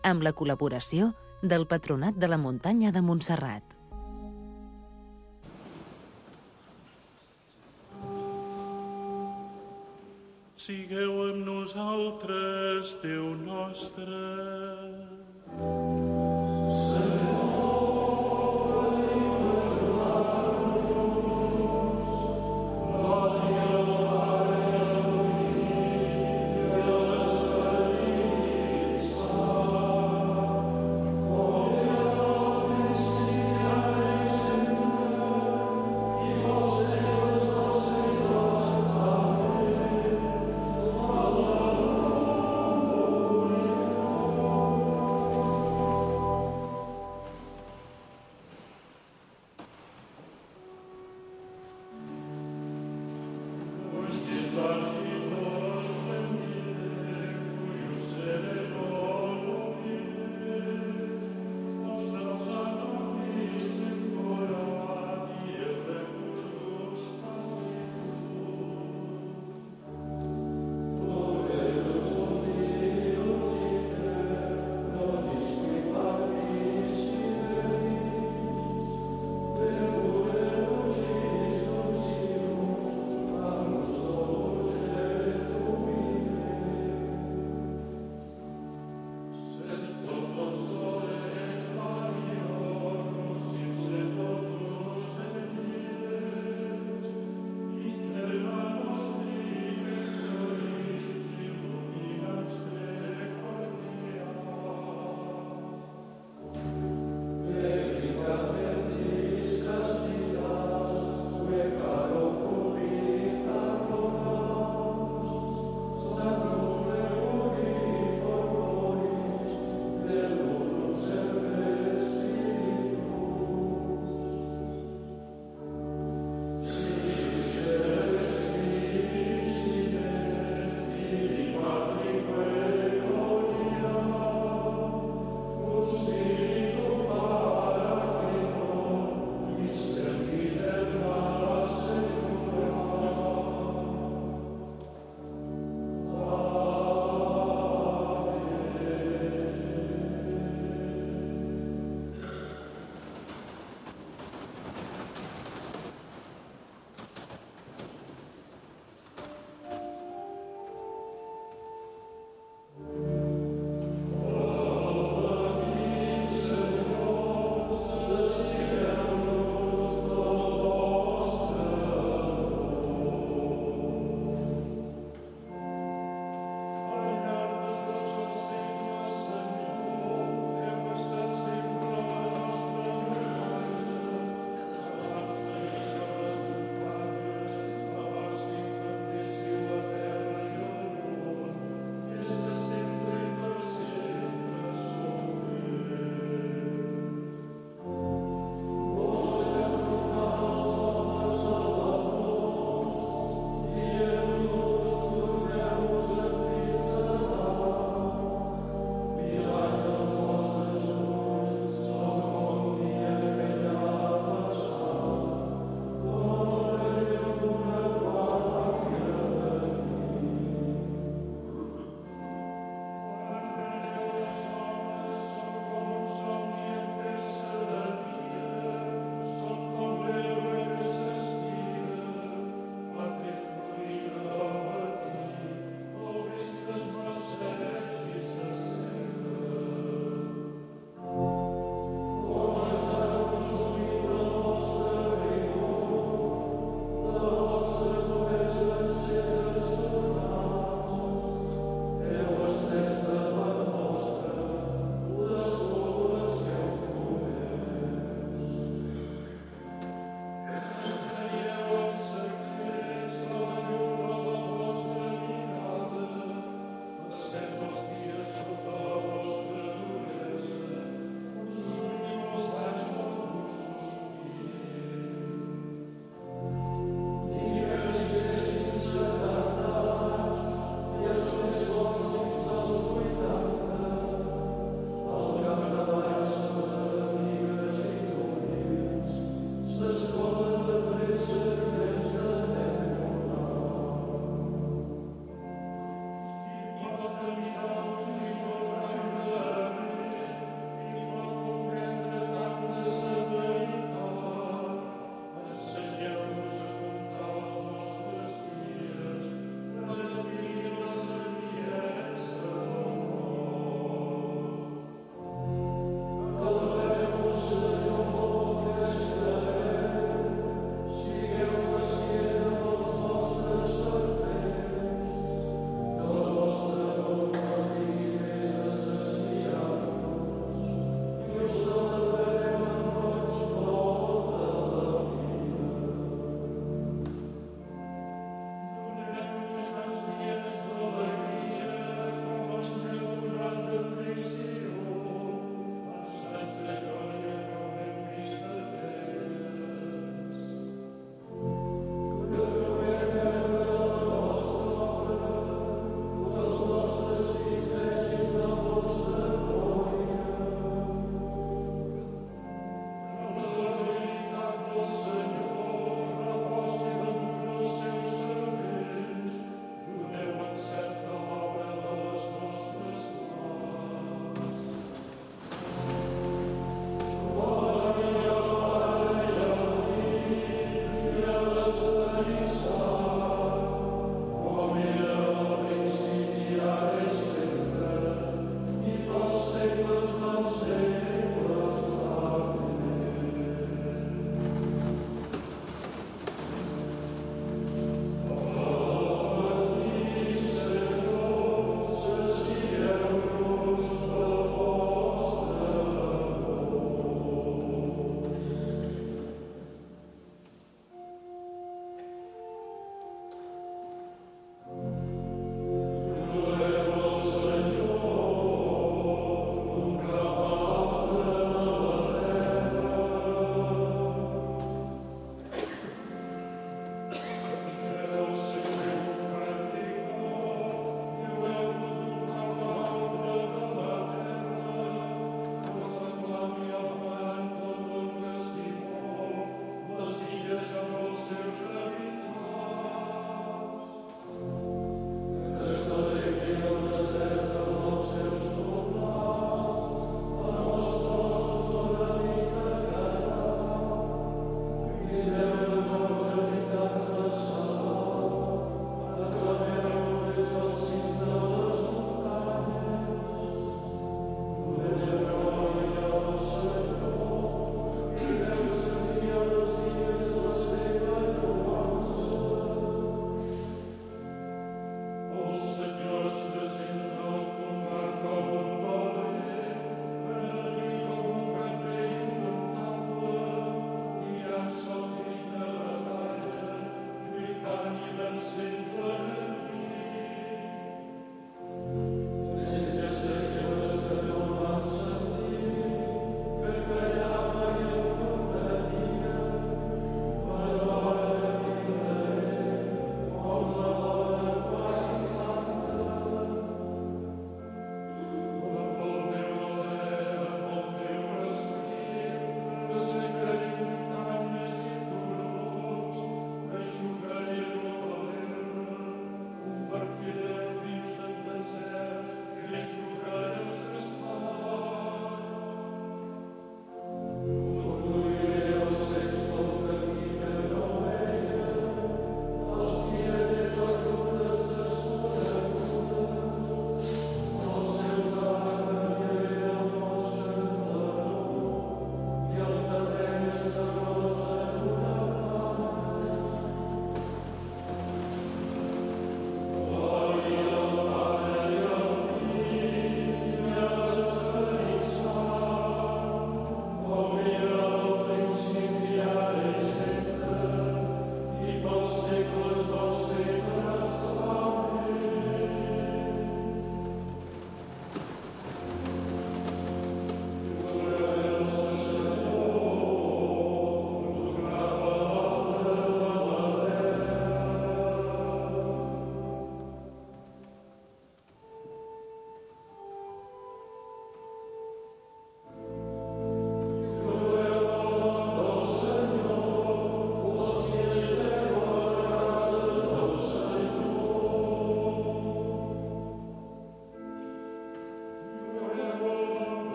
amb la col·laboració del Patronat de la Muntanya de Montserrat. Sigueu amb nosaltres, Déu nostre.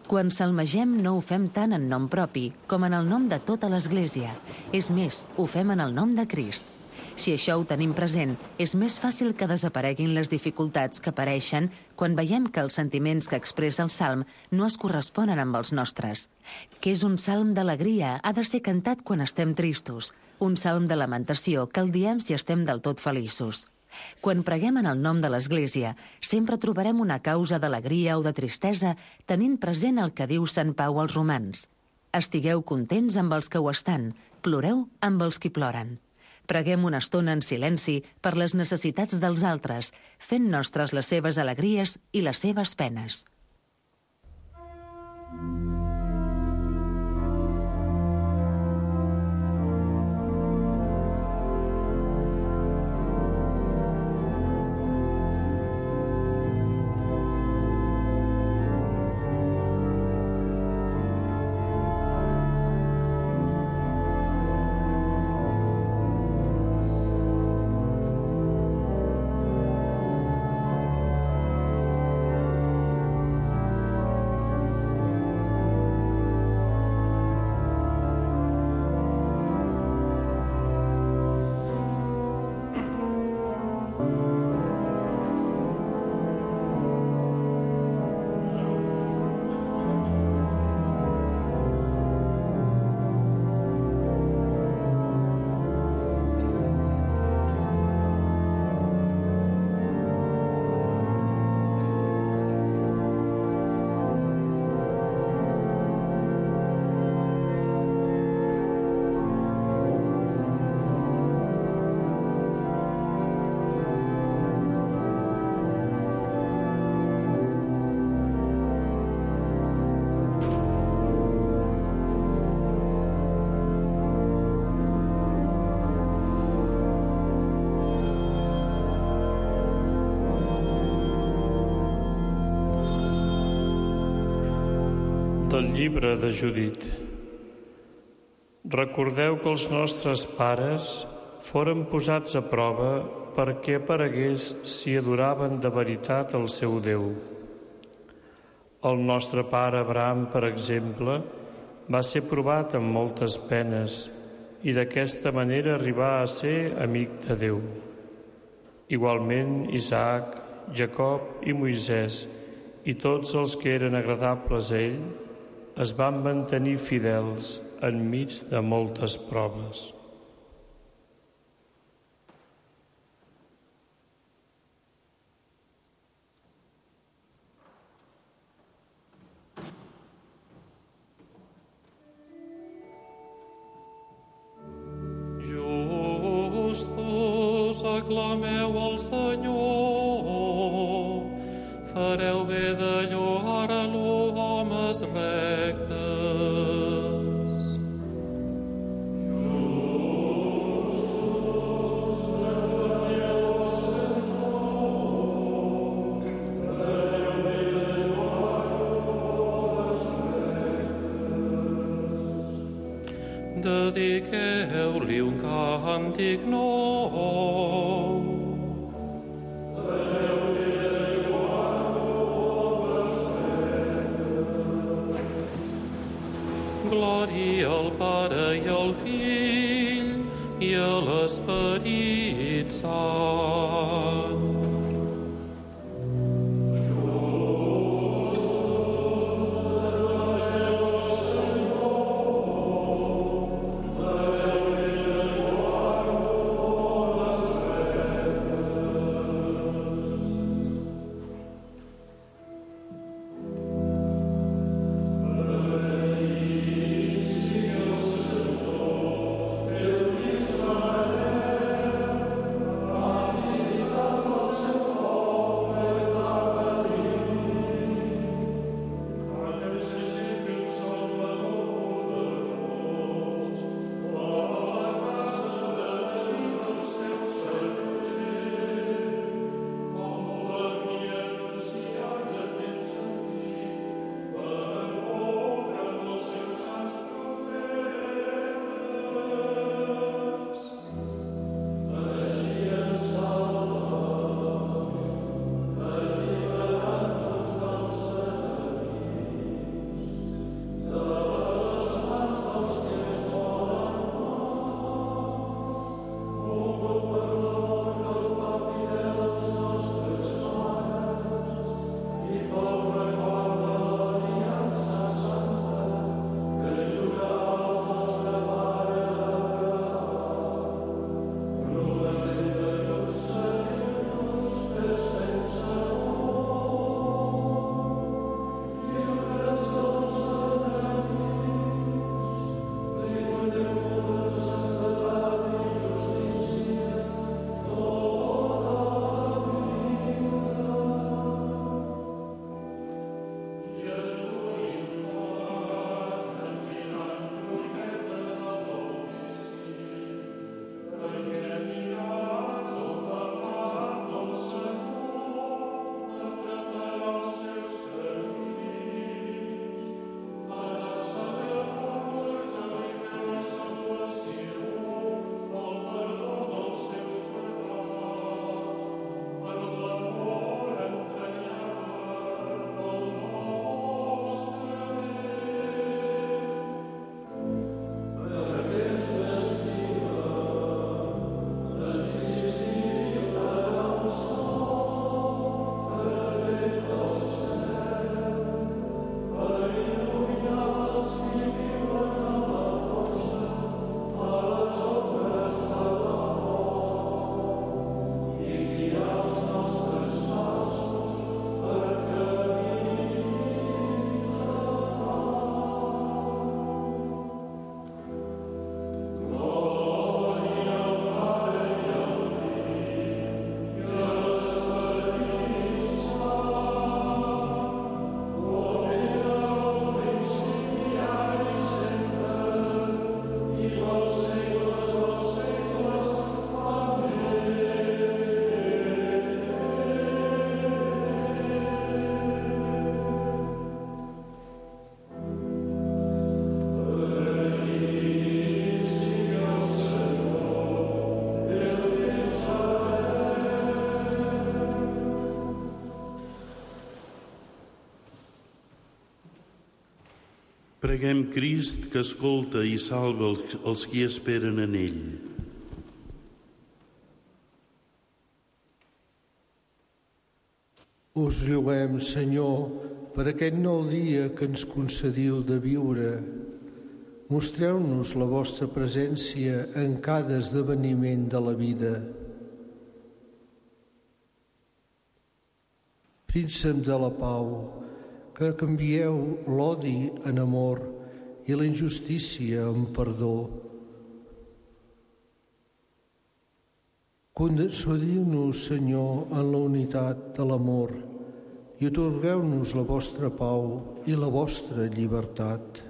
Quan salmegem no ho fem tant en nom propi com en el nom de tota l'Església. És més, ho fem en el nom de Crist. Si això ho tenim present, és més fàcil que desapareguin les dificultats que apareixen quan veiem que els sentiments que expressa el salm no es corresponen amb els nostres. Que és un salm d'alegria ha de ser cantat quan estem tristos, un salm de lamentació que el diem si estem del tot feliços. Quan preguem en el nom de l'Església, sempre trobarem una causa d'alegria o de tristesa tenint present el que diu Sant Pau als romans. Estigueu contents amb els que ho estan, ploreu amb els qui ploren. Preguem una estona en silenci per les necessitats dels altres, fent nostres les seves alegries i les seves penes. Del llibre de Judit. Recordeu que els nostres pares foren posats a prova perquè aparegués si adoraven de veritat el seu Déu. El nostre pare Abraham, per exemple, va ser provat amb moltes penes i d'aquesta manera arribà a ser amic de Déu. Igualment, Isaac, Jacob i Moisès i tots els que eren agradables a ell es van mantenir fidels enmig de moltes proves. Justos, aclameu al Senyor, fareu bé de lloar-lo, homes rectes. Dediqueu-li un càntic nou. Glòria al Pare i al Fill i a l'Esperit Sant. Preguem Crist, que escolta i salva els qui esperen en ell. Us lloguem, Senyor, per aquest nou dia que ens concediu de viure. Mostreu-nos la vostra presència en cada esdeveniment de la vida. Príncep de la pau, que canvieu l'odi en amor i la injustícia en perdó. Concediu-nos, Senyor, en la unitat de l'amor i atorgueu-nos la vostra pau i la vostra llibertat.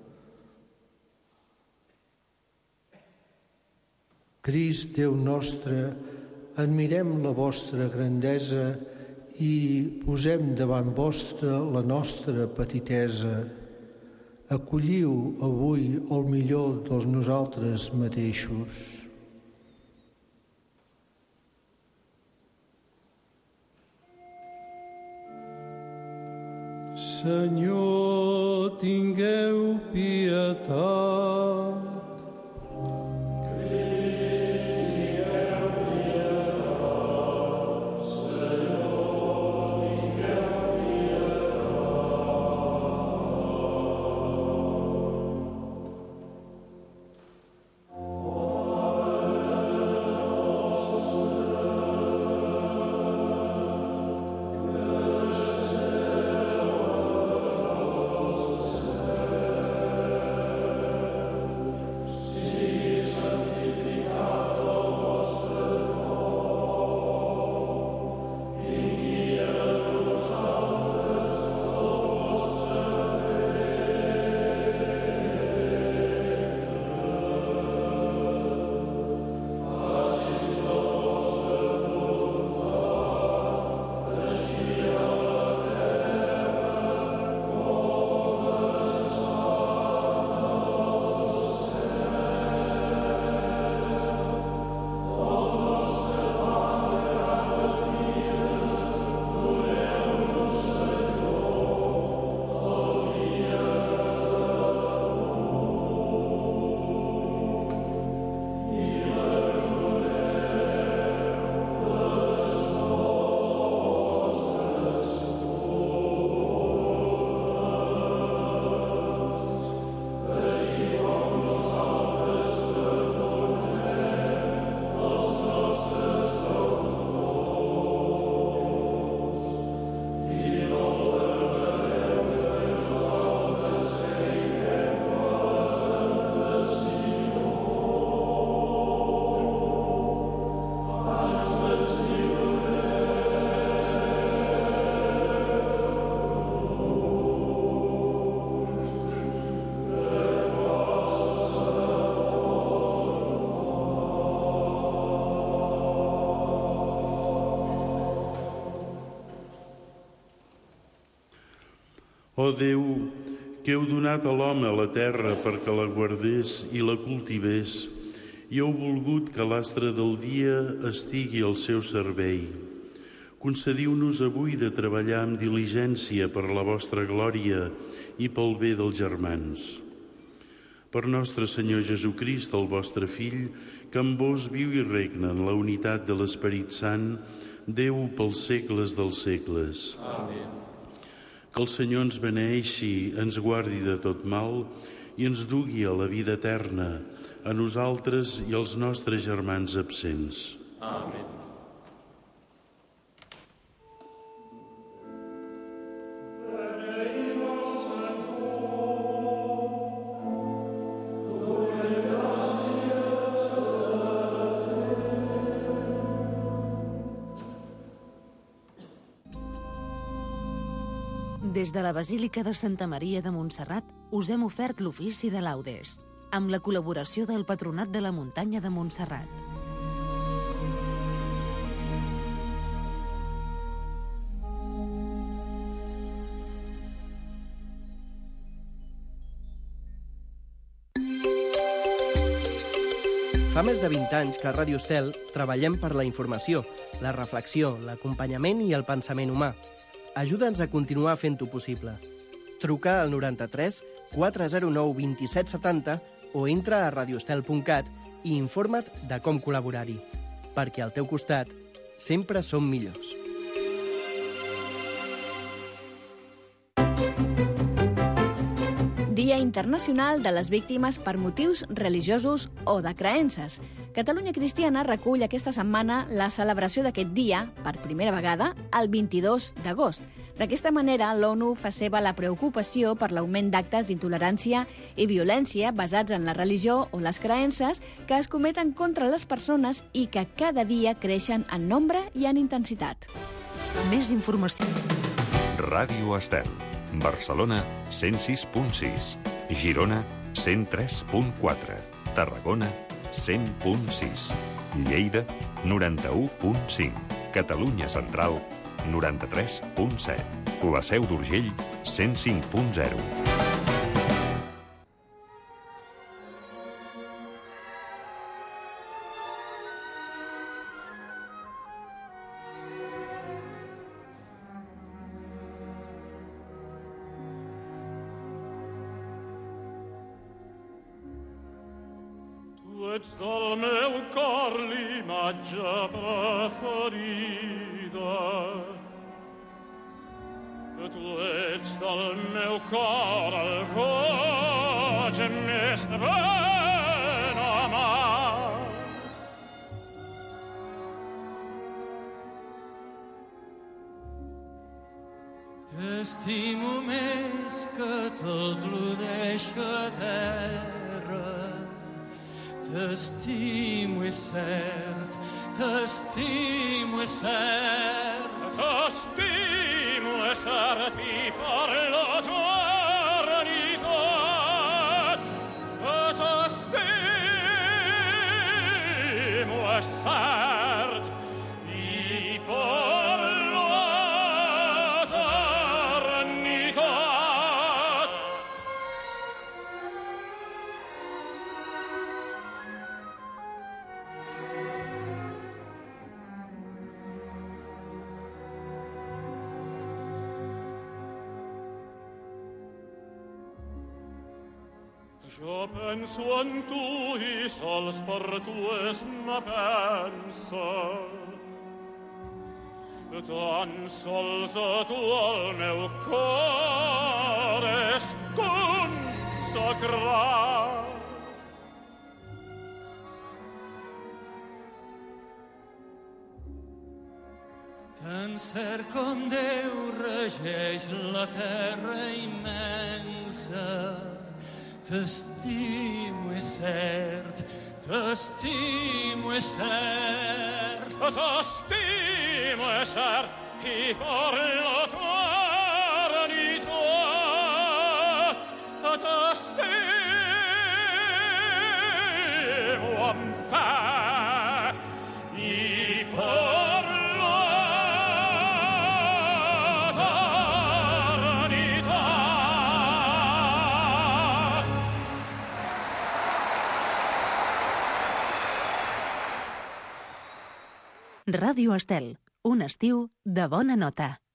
Crist, Déu nostre, admirem la vostra grandesa i posem davant vostre la nostra petitesa. Acolliu avui el millor dels nosaltres mateixos. Senyor, tingueu pietat. Ó Déu, que heu donat a l'home la terra perquè la guardés i la cultivés, i heu volgut que l'astre del dia estigui al seu servei. Concediu-nos avui de treballar amb diligència per la vostra glòria i pel bé dels germans. Per nostre Senyor Jesucrist, el vostre Fill, que amb vos viu i regna en la unitat de l'Esperit Sant, Déu pels segles dels segles. Amén. Que el Senyor ens beneeixi, ens guardi de tot mal i ens dugui a la vida eterna, a nosaltres i als nostres germans absents. Amén. Des de la Basílica de Santa Maria de Montserrat us hem ofert l'ofici de laudes, amb la col·laboració del Patronat de la Muntanya de Montserrat. Fa més de 20 anys que a Ràdio Estel treballem per la informació, la reflexió, l'acompanyament i el pensament humà. Ajuda'ns a continuar fent-ho possible. Truca al 93 409 2770 o entra a radioestel.cat i informa't de com col·laborar-hi. Perquè al teu costat sempre som millors. Dia Internacional de les Víctimes per motius religiosos o de creences. Catalunya Cristiana recull aquesta setmana la celebració d'aquest dia, per primera vegada, el 22 d'agost. D'aquesta manera, l'ONU fa seva la preocupació per l'augment d'actes d'intolerància i violència basats en la religió o les creences que es cometen contra les persones i que cada dia creixen en nombre i en intensitat. Més informació. Ràdio Estel. Barcelona 106.6, Girona 103.4, Tarragona 100.6, Lleida 91.5, Catalunya Central 93.7, La Seu d'Urgell 105.0. Ets del meu cor l'imatge preferida. Tu ets del meu cor el roig més ben amat. T'estimo més que tot lo deixa a terra. T'estimo, és cert, t'estimo, és cert. T'estimo, és cert, i per l'eternitat. T'estimo, és cert, i per l'eternitat. Jo penso en tu i sols per tu és ma pensa. Tan sols a tu el meu cor és consagrat. Tan cert com Déu regeix la terra immensa. T'estimo, és cert, t'estimo, és cert. T'estimo, és cert, i per l'eternitat. T'estimo amb fe, i per Ràdio Estel, un estiu de bona nota.